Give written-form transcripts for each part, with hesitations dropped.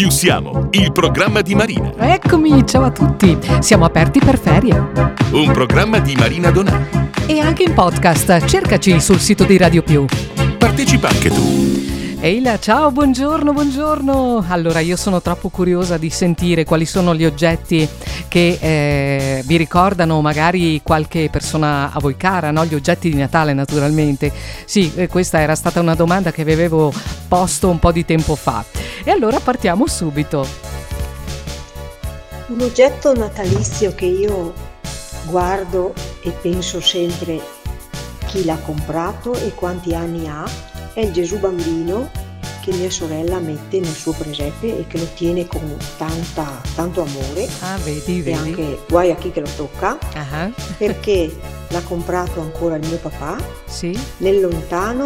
Più siamo, il programma di Marina. Eccomi, ciao a tutti. Siamo aperti per ferie. Un programma di Marina Donà. E anche in podcast. Cercaci sul sito di Radio Più. Partecipa anche tu. Eila, ciao, buongiorno. Allora, io sono troppo curiosa di sentire quali sono gli oggetti che vi ricordano magari qualche persona a voi cara, no? Gli oggetti di Natale, naturalmente. Sì, questa era stata una domanda che vi avevo posto un po' di tempo fa. E allora partiamo subito. Un oggetto natalizio che io guardo e penso sempre chi l'ha comprato e quanti anni ha è il Gesù bambino che mia sorella mette nel suo presepe e che lo tiene con tanto amore. Ah, vedi. E anche guai a chi che lo tocca, perché l'ha comprato ancora il mio papà, sì, nel lontano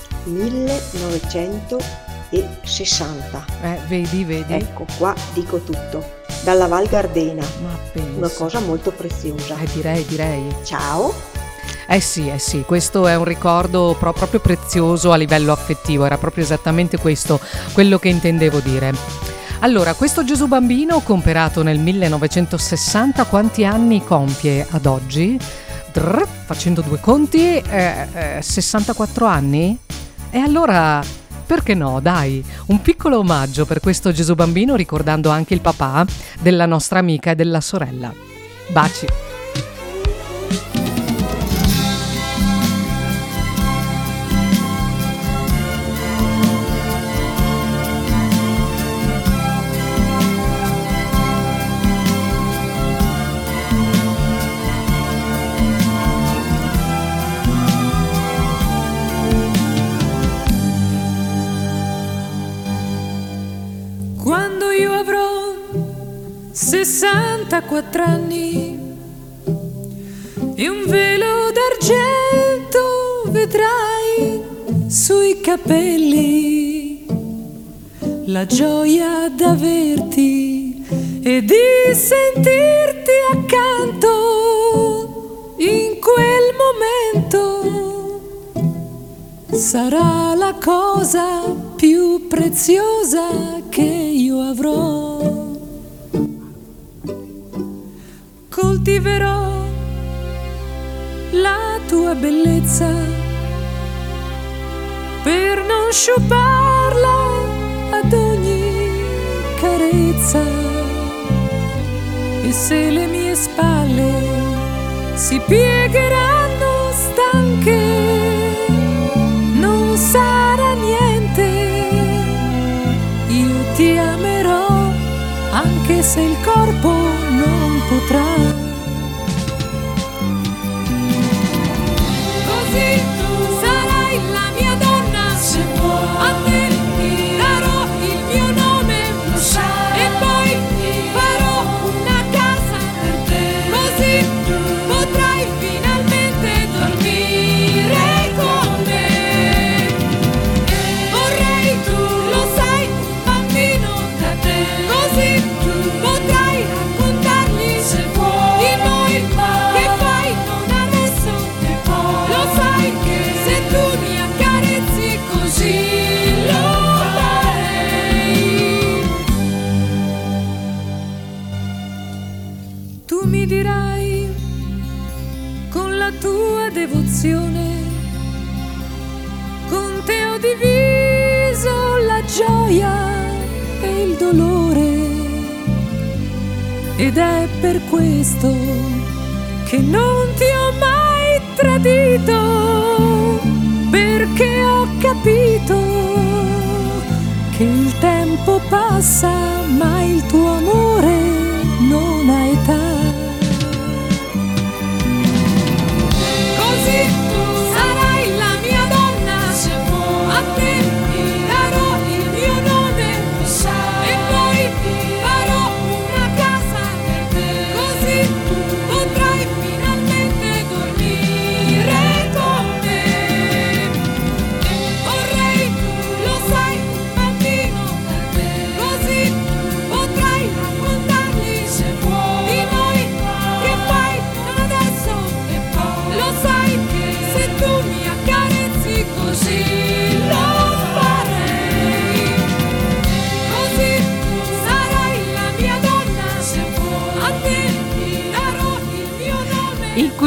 1960. Vedi. Ecco, qua dico tutto. Dalla Val Gardena. Ma penso. Una cosa molto preziosa. Direi. Ciao. Sì, questo è un ricordo proprio prezioso a livello affettivo, era proprio esattamente questo quello che intendevo dire. Allora, questo Gesù bambino comprato nel 1960, quanti anni compie ad oggi? Facendo due conti, 64 anni? E allora, perché no, dai, un piccolo omaggio per questo Gesù bambino, ricordando anche il papà della nostra amica e della sorella. Baci! Quando io avrò 64 anni e un velo d'argento vedrai sui capelli, la gioia d'averti e di sentirti accanto in quel momento sarà la cosa più preziosa che io avrò. Coltiverò la tua bellezza per non sciuparla ad ogni carezza, e se le mie spalle si piegheranno stanche non sarà niente, io ti amerò anche se il corpo non potrà. Così tu sarai la mia donna, se vuoi a te darò il mio nome, lo sai, e poi farò una casa per te, così tu potrai finalmente dormire con me. Vorrei, tu lo sai, un bambino da te, così tu potrai raccontargli se vuoi di noi che fai non adesso e poi lo sai che se tu mi accarezzi così lo farei. Tu mi dirai con la tua devozione, con te ho diviso la gioia e il dolore, ed è per questo che non ti ho mai tradito, perché ho capito che il tempo passa ma il tuo amore non ha età. Così tu sarai la mia donna, se vuoi a te darò il mio nome, lo sai, e poi farò una casa per te, così tu potrai finalmente dormire con me. Vorrei, tu lo sai, un bambino per te, così tu potrai raccontargli se vuoi di noi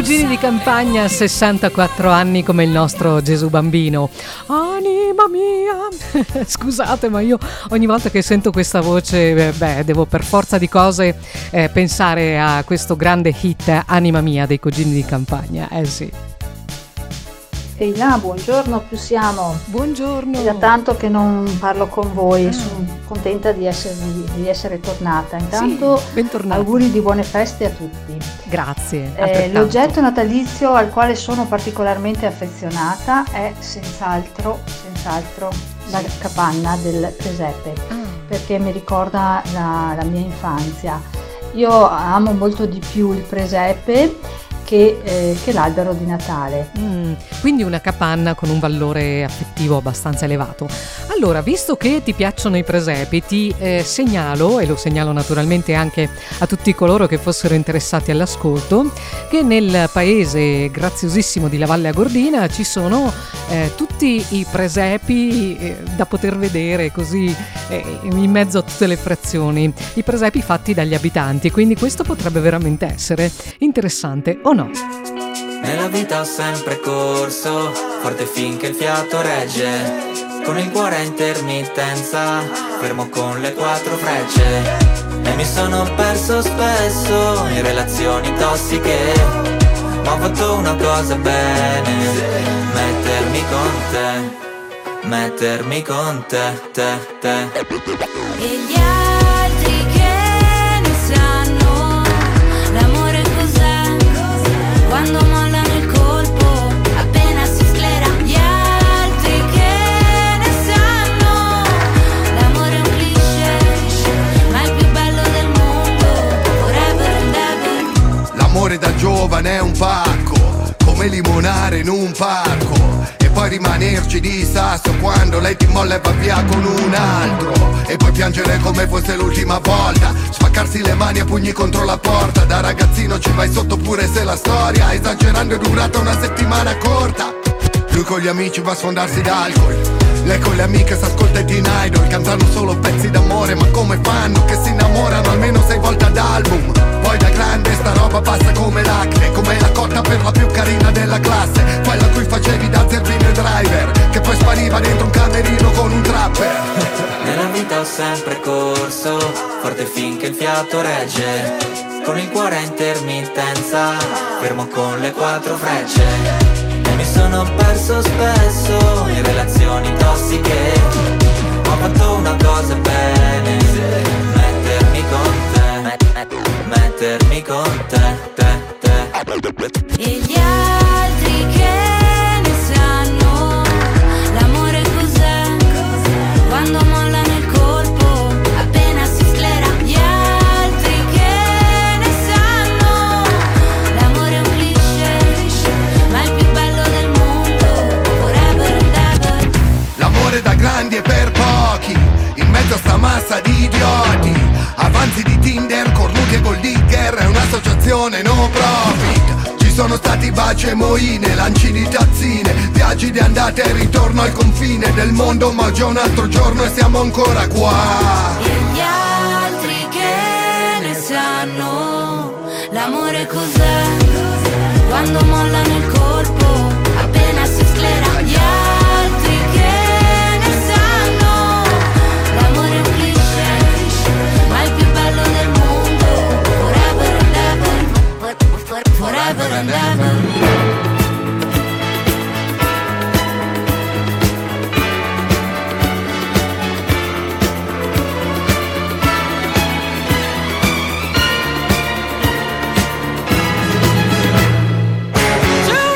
Cugini di campagna, 64 anni come il nostro Gesù bambino. Anima mia! Scusate, ma io ogni volta che sento questa voce, devo per forza di cose pensare a questo grande hit Anima mia dei Cugini di campagna. Sì. Ehi là, buongiorno, più siamo. Buongiorno. È da tanto che non parlo con voi, sono contenta di essere tornata. Intanto sì, bentornata. Auguri di buone feste a tutti. Grazie. L'oggetto natalizio al quale sono particolarmente affezionata è senz'altro la capanna del presepe, perché mi ricorda la mia infanzia. Io amo molto di più il presepe che l'albero di Natale. Quindi una capanna con un valore affettivo abbastanza elevato. Allora, visto che ti piacciono i presepi, ti segnalo, e lo segnalo naturalmente anche a tutti coloro che fossero interessati all'ascolto, che nel paese graziosissimo di La Valle Agordina ci sono tutti i presepi da poter vedere così in mezzo a tutte le frazioni, i presepi fatti dagli abitanti, quindi questo potrebbe veramente essere interessante, o no? Nella vita ho sempre corso, forte finché il fiato regge, con il cuore a intermittenza, fermo con le 4 frecce. E mi sono perso spesso in relazioni tossiche, ma ho fatto una cosa bene, mettermi con te. E gli altri che ne sanno, l'amore cos'è? Quando mollano il colpo, appena si sclera. Gli altri che ne sanno, l'amore è un cliché, ma è il più bello del mondo, forever and ever. L'amore da giovane è un pacco, come limonare in un parco, e poi rimanerci di sasso quando lei ti molla e va via con un altro, e poi piangere come fosse l'ultima volta, spaccarsi le mani a pugni contro la porta. Da ragazzino ci vai sotto pure se la storia, esagerando, è durata una settimana corta. Lui con gli amici va a sfondarsi d'alcol, lei con le amiche s'ascolta i Teen Idol, cantano solo pezzi d'amore, ma come fanno che si innamorano almeno 6 volte ad album? Poi da grande sta roba passa come l'acne, come la cotta per la più carina della classe, quella a cui facevi da zerbino driver, che poi spariva dentro un camerino con un trapper. Nella vita ho sempre corso, forte finché il fiato regge, con il cuore a intermittenza, fermo con le 4 frecce. E mi sono perso spesso in relazioni tossiche, ho fatto una cosa bene, mettermi con te. E gli altri che ne sanno, l'amore cos'è? Quando mollano il colpo, appena si sclera. Gli altri che ne sanno, l'amore è un cliché, ma è il più bello del mondo, forever and ever. L'amore da grandi e per pochi, in mezzo a sta massa di idioti, avanzi di Tinder, cornuti e gold digger, è un'associazione no profit. Ci sono stati baci e moine, lanci di tazzine, viaggi di andata e ritorno al confine del mondo, ma oggi è un altro giorno e siamo ancora qua. E gli altri che ne sanno, l'amore cos'è? Quando mollano il colpo, appena si sclera. Gli altri che ne sanno, l'amore è un cliché, ma è il più bello del mondo, forever and ever, forever and ever. Giù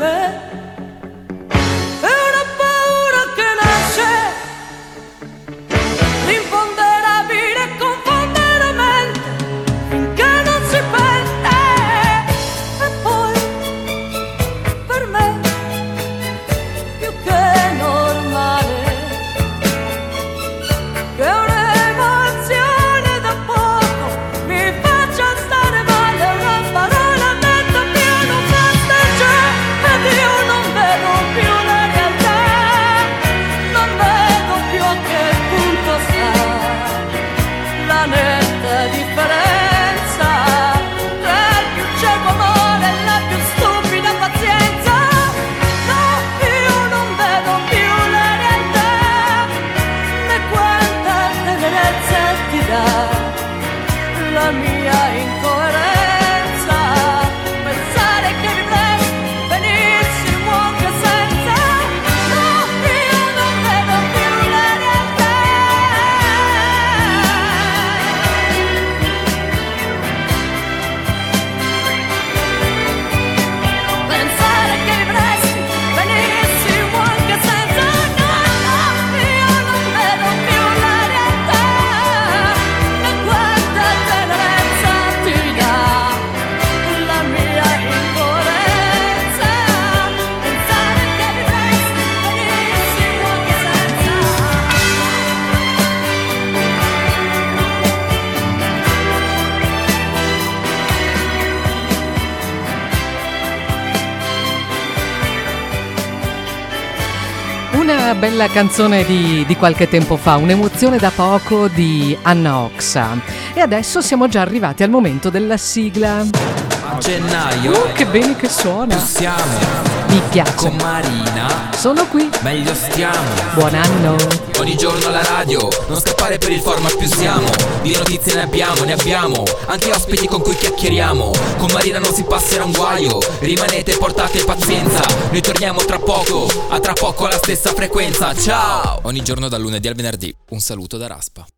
me. È una paura che nasce, l'imponderabile e confonde la mente finché non si pente. E poi per me più che normale che un'emozione da poco mi faccia stare male. Una parola detta piano basta già, ed io non vedo più la realtà, non vedo più a che punto sta la netta differenza tra il più cieco amore e la più stupida pazienza. No, io non vedo più la realtà, né quanta tenerezza ti dà la mia incoerenza. Pensare che vivrei benissimo anche senza. No, io non vedo più la realtà. Pensare che vivresti benissimo anche senza. No, no, io non vedo più la realtà, né quanta tenerezza ti dà la mia incoerenza. Pensare che vivresti benissimo anche senza. Una bella canzone di qualche tempo fa, un'emozione da poco di Anna Oxa. E adesso siamo già arrivati al momento della sigla. A gennaio Che bene che suona! più siamo Mi piace. con Marina, Sono qui. meglio stiamo. Buon anno. Ogni giorno alla radio, non scappare per il format, più siamo. Di notizie ne abbiamo, anche ospiti con cui chiacchieriamo. Con Marina non si passerà un guaio, rimanete, portate pazienza. Noi torniamo tra poco, a tra poco alla stessa frequenza. Ciao! Ogni giorno dal lunedì al venerdì, un saluto da Raspa.